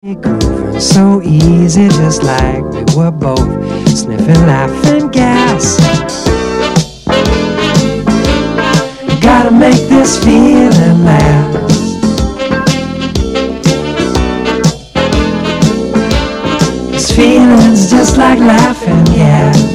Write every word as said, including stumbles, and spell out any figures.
Grooving so easy, just like we were both sniffing, laughing gas. Gotta make this feeling last. This feeling's just like laughing gas.